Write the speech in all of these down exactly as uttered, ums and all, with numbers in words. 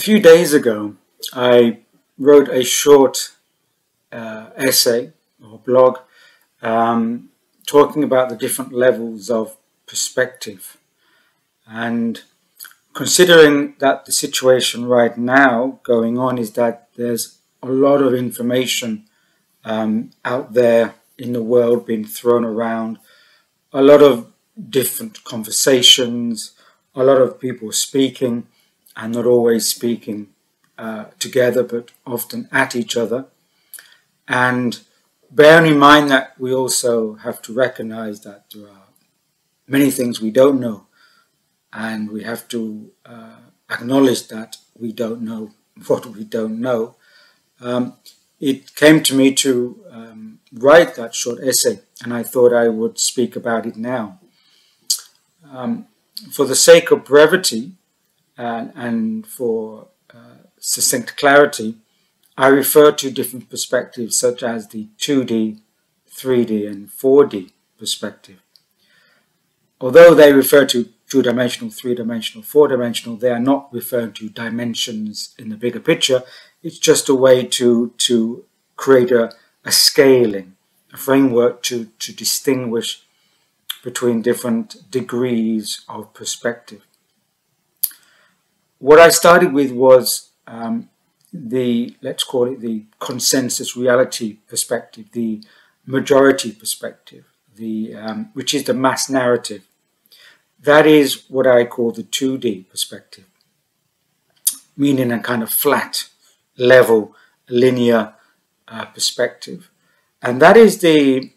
few days ago, I wrote a short uh, essay or blog um, talking about the different levels of perspective. And considering that the situation right now going on is that there's a lot of information um, out there in the world being thrown around, a lot of different conversations, a lot of people speaking and not always speaking uh, together but often at each other. And bearing in mind that we also have to recognize that there are many things we don't know, and we have to uh, acknowledge that we don't know what we don't know. Um, it came to me to um, write that short essay, and I thought I would speak about it now. Um, for the sake of brevity and, and for uh, succinct clarity, I refer to different perspectives such as the two D, three D and four D perspective. Although they refer to two-dimensional, three-dimensional, four-dimensional, they are not referring to dimensions in the bigger picture. It's just a way to, to create a, a scaling, a framework to, to distinguish between different degrees of perspective. What I started with was um, the, let's call it the consensus reality perspective, the majority perspective, the um, which is the mass narrative. That is what I call the two D perspective, meaning a kind of flat, level, linear uh, perspective. And that is the,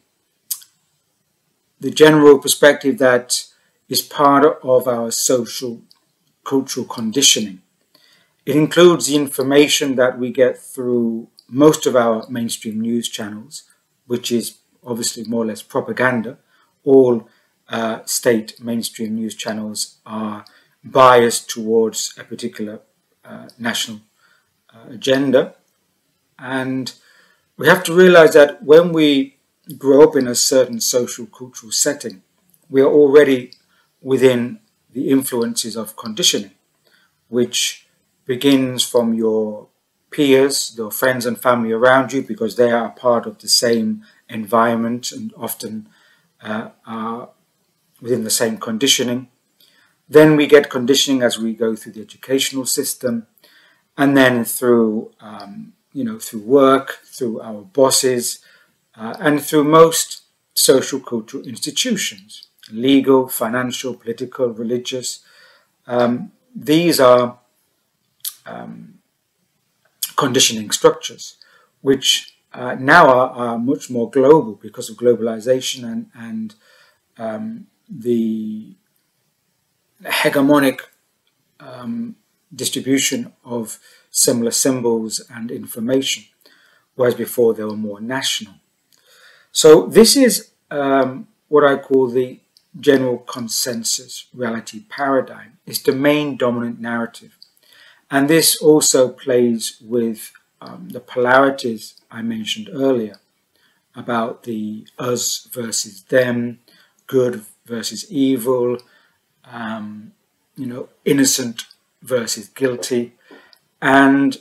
the general perspective that is part of our social, cultural conditioning. It includes the information that we get through most of our mainstream news channels, which is obviously more or less propaganda. All uh, state mainstream news channels are biased towards a particular uh, national uh, agenda. And we have to realize that when we grow up in a certain social cultural setting, we are already within the influences of conditioning, which begins from your peers, your friends and family around you, because they are part of the same environment and often uh, are within the same conditioning. Then we get conditioning as we go through the educational system, and then through, um, you know, through work, through our bosses, uh, and through most social cultural institutions, legal, financial, political, religious. Um, these are um, conditioning structures, which uh, now are, are much more global because of globalization and, and um, the hegemonic um, distribution of similar symbols and information, whereas before they were more national. So this is um, what I call the general consensus reality paradigm. It's the main dominant narrative. And this also plays with um, the polarities I mentioned earlier about the us versus them, good versus evil, um, you know, innocent versus guilty. And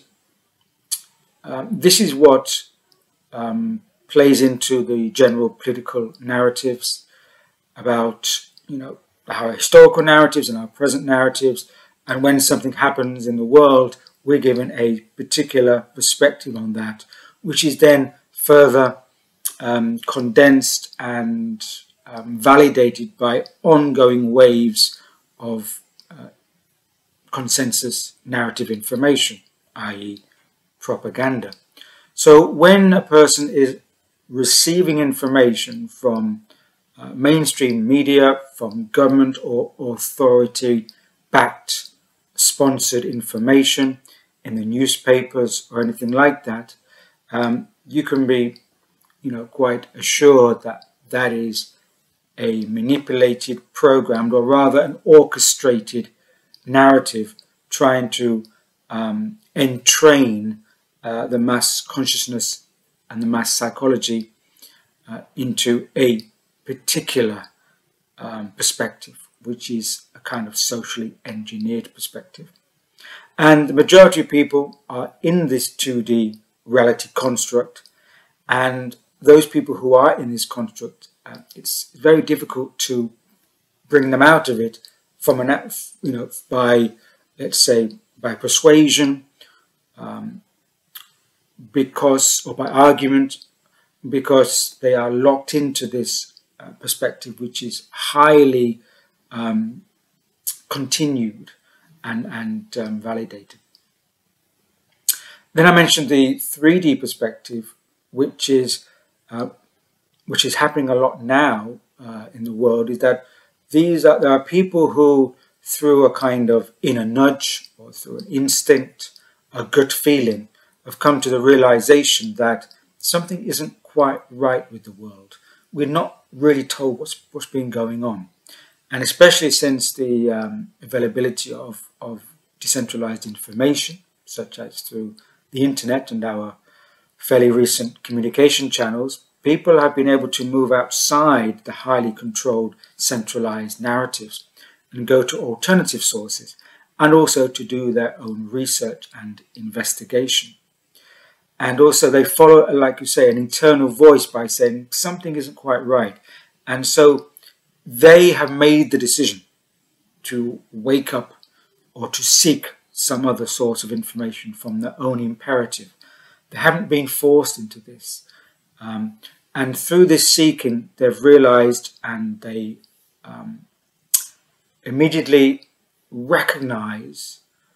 um, this is what um, plays into the general political narratives about, you know, our historical narratives and our present narratives. And when something happens in the world, we're given a particular perspective on that, which is then further um, condensed and um, validated by ongoing waves of uh, consensus narrative information, that is propaganda. So when a person is receiving information from uh, mainstream media, from government or authority-backed sponsored information in the newspapers or anything like that, um, you can be, you know, quite assured that that is a manipulated, programmed, or rather an orchestrated narrative trying to um, entrain uh, the mass consciousness and the mass psychology uh, into a particular um, perspective, which is a kind of socially engineered perspective. And the majority of people are in this two D reality construct, and those people who are in this construct, uh, it's very difficult to bring them out of it from an, you know, by, let's say, by persuasion, um, because, or by argument, because they are locked into this uh, perspective, which is highly um, continued and, and um, validated. Then I mentioned the three D perspective, which is uh, which is happening a lot now uh, in the world, is that these are, there are people who, through a kind of inner nudge or through an instinct, a gut feeling, have come to the realization that something isn't quite right with the world. We're not really told what's, what's been going on. And especially since the um, availability of, of decentralized information, such as through the internet and our fairly recent communication channels, people have been able to move outside the highly controlled, centralized narratives and go to alternative sources, and also to do their own research and investigation. And also they follow, like you say, an internal voice by saying something isn't quite right. And so they have made the decision to wake up or to seek some other source of information from their own imperative. They haven't been forced into this. Um, and through this seeking, they've realized and they um, immediately recognize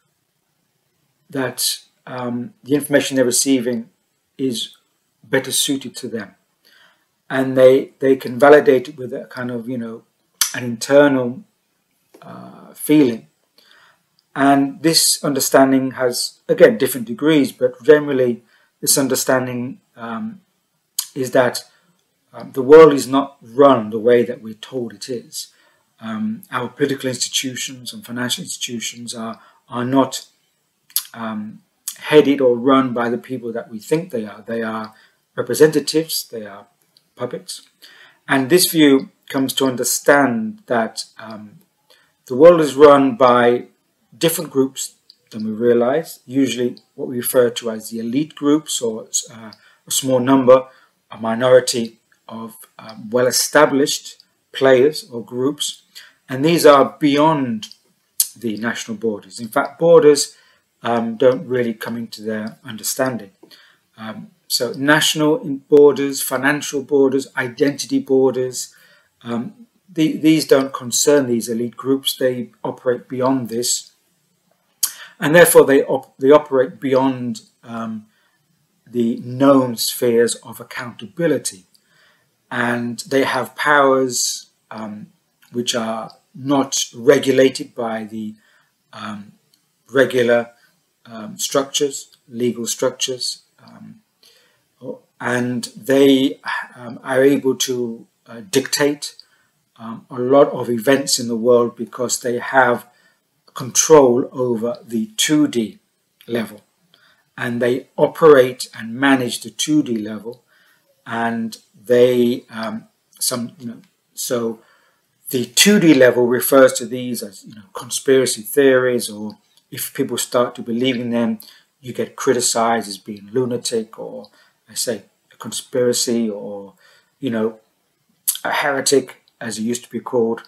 that um, the information they're receiving is better suited to them. And they, they can validate it with a kind of, you know, an internal uh, feeling. And this understanding has, again, different degrees, but generally this understanding um, is that um, the world is not run the way that we're told it is. Um, our political institutions and financial institutions are, are not um, headed or run by the people that we think they are. They are representatives, they are puppets. And this view comes to understand that um, the world is run by different groups than we realize, usually what we refer to as the elite groups, or uh, a small number, a minority of um, well-established players or groups. And these are beyond the national borders. In fact, borders um, don't really come into their understanding. Um, so national borders, financial borders, identity borders, um, the, these don't concern these elite groups. They operate beyond this. And therefore they, op they operate beyond um, the known spheres of accountability. And they have powers um, which are not regulated by the um, regular um, structures, legal structures. Um, and they um, are able to uh, dictate um, a lot of events in the world because they have control over the two D level, and they operate and manage the two D level, and they um, some you know so the two D level refers to these as you know conspiracy theories, or if people start to believe in them, you get criticized as being lunatic, or I say a conspiracy, or you know a heretic, as it used to be called.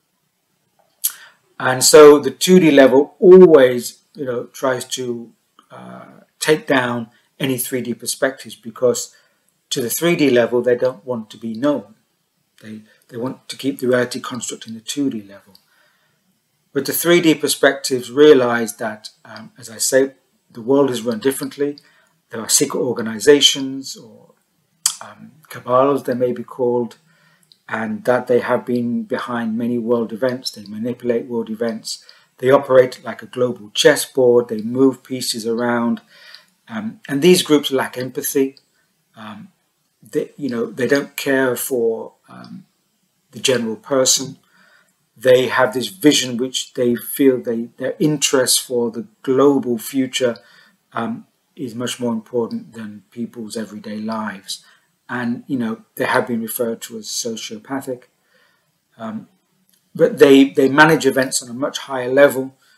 And so the two D level always, you know, tries to uh, take down any three D perspectives, because to the three D level, they don't want to be known. They, they want to keep the reality construct in the two D level. But the three D perspectives realize that, um, as I say, the world is run differently. There are secret organizations, or um, cabals they may be called, and that they have been behind many world events. They manipulate world events. They operate like a global chessboard. They move pieces around. Um, and these groups lack empathy. Um, they, you know, they don't care for um, the general person. They have this vision which they feel they, their interest for the global future um, is much more important than people's everyday lives. And, you know, they have been referred to as sociopathic. Um, but they, they manage events on a much higher level,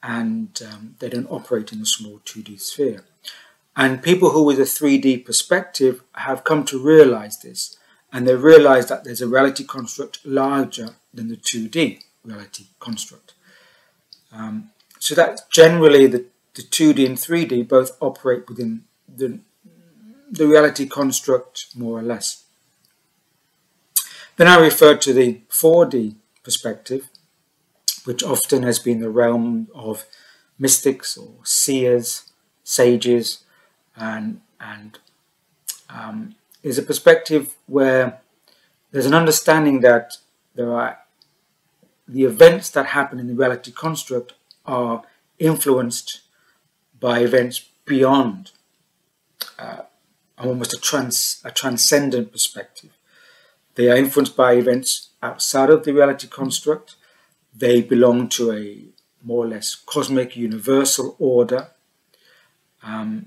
and um, they don't operate in a small two D sphere. And people who with a three D perspective have come to realize this, and they realize that there's a reality construct larger than the two D reality construct. Um, so that generally the, the two D and three D both operate within the, the reality construct more or less. Then I refer to the four D perspective, which often has been the realm of mystics or seers, sages, and, and um, is a perspective where there's an understanding that there are the events that happen in the reality construct are influenced by events beyond uh, almost a, trans, a transcendent perspective. They are influenced by events outside of the reality construct. They belong to a more or less cosmic universal order. Um,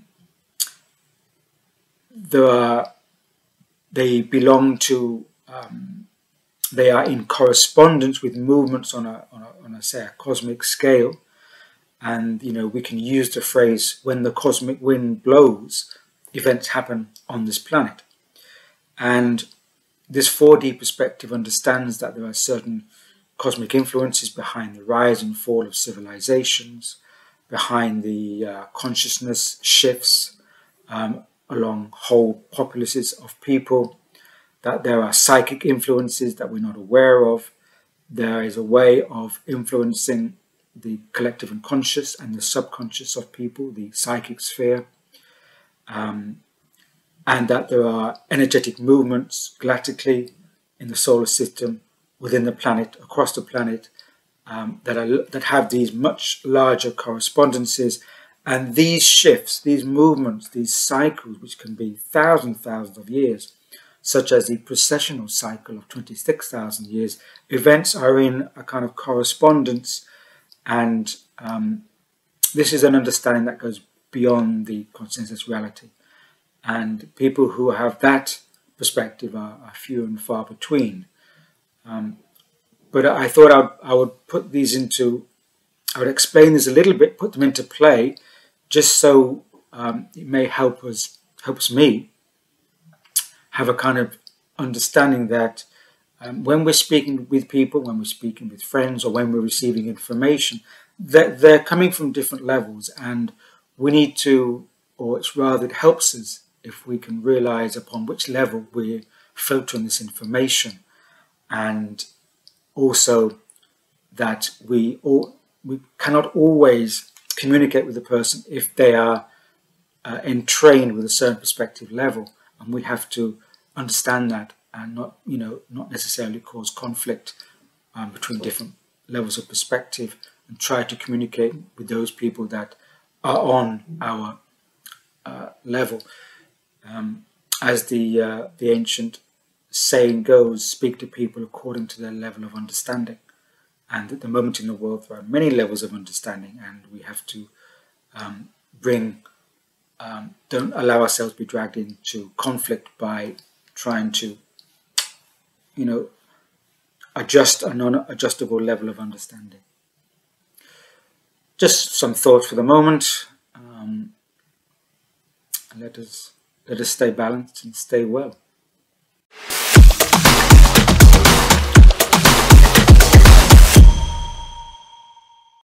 there are, they belong to, um, they are in correspondence with movements on a, on a, on a, say, a cosmic scale. And, you know, we can use the phrase, when the cosmic wind blows, events happen on this planet. And this four D perspective understands that there are certain cosmic influences behind the rise and fall of civilizations, behind the uh, consciousness shifts um, along whole populaces of people, that there are psychic influences that we're not aware of. There is a way of influencing the collective unconscious and the subconscious of people, the psychic sphere, um, and that there are energetic movements galactically in the solar system, within the planet, across the planet, um, that are that have these much larger correspondences. And these shifts, these movements, these cycles, which can be thousands, thousands of years, such as the precessional cycle of twenty-six thousand years, events are in a kind of correspondence. And um, this is an understanding that goes beyond the consensus reality. And people who have that perspective are, are few and far between. Um, but I thought I'd, I would put these into, I would explain this a little bit, put them into play, just so um, it may help us, helps me have a kind of understanding that um, when we're speaking with people, when we're speaking with friends, or when we're receiving information, that they're coming from different levels, and we need to, or it's rather it helps us if we can realize upon which level we're filtering this information, and also that we all, we cannot always communicate with the person if they are uh, entrained with a certain perspective level, and we have to understand that and not, you know, not necessarily cause conflict um, between different levels of perspective, and try to communicate with those people that are on our uh, level. Um, as the uh, the ancient saying goes, speak to people according to their level of understanding. And at the moment in the world, there are many levels of understanding, and we have to um, bring, um, don't allow ourselves to be dragged into conflict by trying to, you know, adjust a non-adjustable level of understanding. Just some thoughts for the moment. Um, let us let us stay balanced and stay well.